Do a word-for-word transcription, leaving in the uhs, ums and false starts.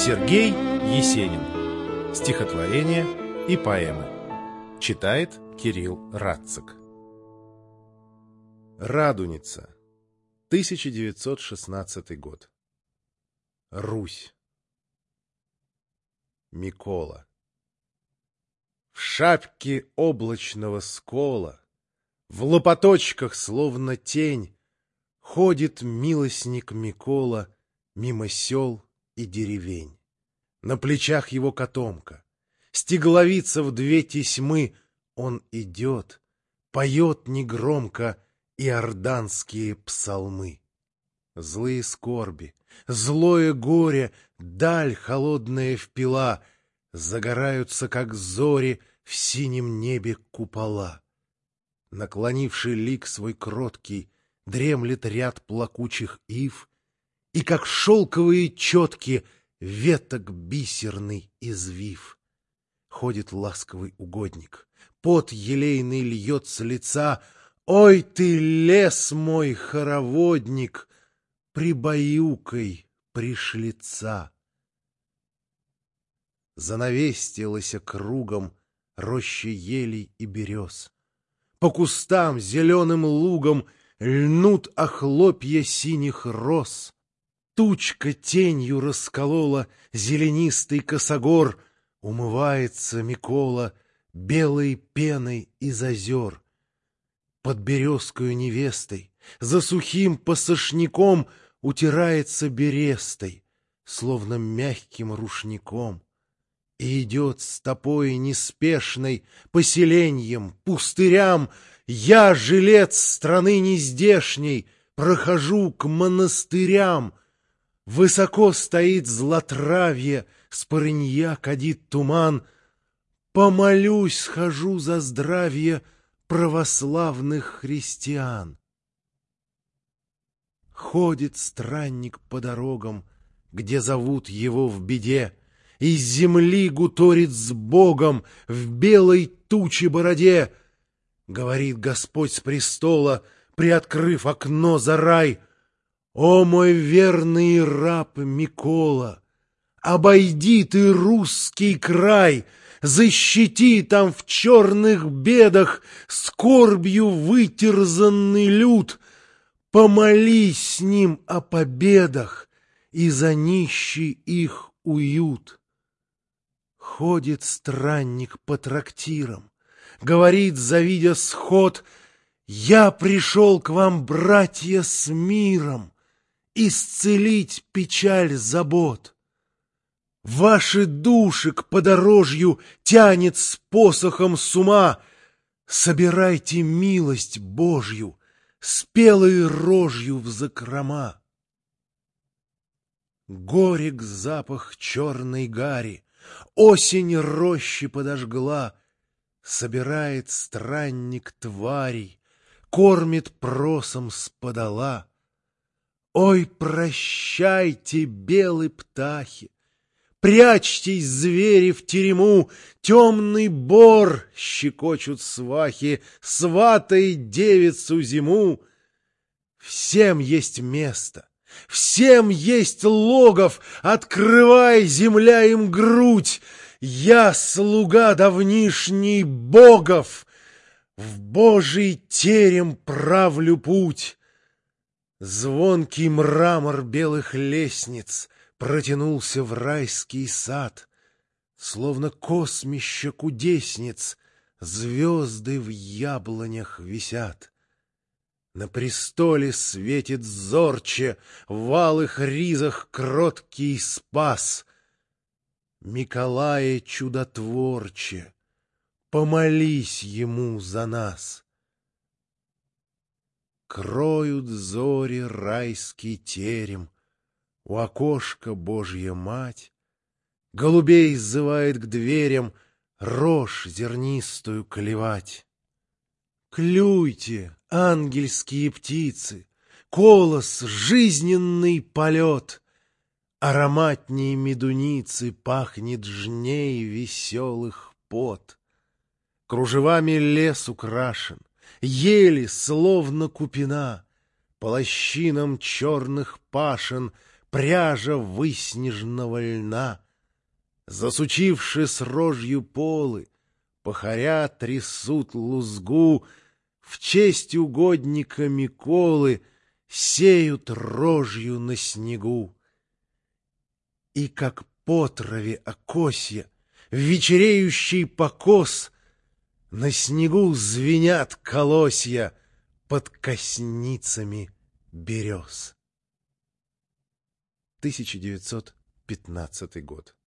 Сергей Есенин. Стихотворения и поэмы. Читает Кирилл Радцик. Радуница. тысяча девятьсот шестнадцатый год. Русь. Микола. В шапке облачного скола, в лопаточках, словно тень, ходит милостник Микола мимо сел и деревень. На плечах его котомка, стегловица в две тесьмы, он идет, поет негромко иорданские псалмы. Злые скорби, злое горе, даль холодная впила, загораются, как зори, в синем небе купола. Наклонивший лик свой кроткий, дремлет ряд плакучих ив, и, как шелковые четки, веток бисерный извив. Ходит ласковый угодник, пот елейный льет с лица. Ой ты, лес мой хороводник, прибаюкай пришлица. Занавестилась кругом роща елей и берез. По кустам зеленым лугом льнут охлопья синих роз. Тучка тенью расколола зеленистый косогор, умывается Микола белой пеной из озер. Под березкою невестой, за сухим пасашником утирается берестой, словно мягким рушником. И идет стопой неспешной по селеньям, пустырям. Я, жилец страны нездешней, прохожу к монастырям. Высоко стоит златравье, с парынья кадит туман. Помолюсь, схожу за здравие православных христиан. Ходит странник по дорогам, где зовут его в беде, из земли гуторит с Богом в белой туче бороде. Говорит Господь с престола, приоткрыв окно за рай: «О, мой верный раб Микола, обойди ты русский край, защити там в черных бедах скорбью вытерзанный люд, помолись с ним о победах и за нищий их уют». Ходит странник по трактирам, говорит, завидя сход: «Я пришел к вам, братья, с миром, исцелить печаль забот. Ваши души к подорожью тянет с посохом с ума. Собирайте милость Божью, спелой рожью в закрома». Горек запах черной гари, осень рощи подожгла. Собирает странник тварей, кормит просом с подола. Ой, прощайте, белые птахи, прячьтесь, звери, в терему, темный бор щекочут свахи, сватай девицу зиму. Всем есть место, всем есть логов, открывай, земля, им грудь. Я слуга давнишний богов, в Божий терем правлю путь. Звонкий мрамор белых лестниц протянулся в райский сад, словно космища кудесниц звезды в яблонях висят. На престоле светит зорче, в алых ризах кроткий спас. Миколае чудотворче, помолись ему за нас. Кроют зори райский терем, у окошка Божья Мать голубей зывает к дверям рожь зернистую клевать. Клюйте, ангельские птицы, колос, жизненный полет. Ароматней медуницы пахнет жней веселых пот. Кружевами лес украшен, ели, словно купина, по лощинам черных пашен пряжа выснежного льна. Засучивши с рожью полы, пахаря трясут лузгу, в честь угодника Миколы сеют рожью на снегу. И как по траве окосья, в вечереющий покос, на снегу звенят колосья под косницами берез. тысяча девятьсот пятнадцатый год.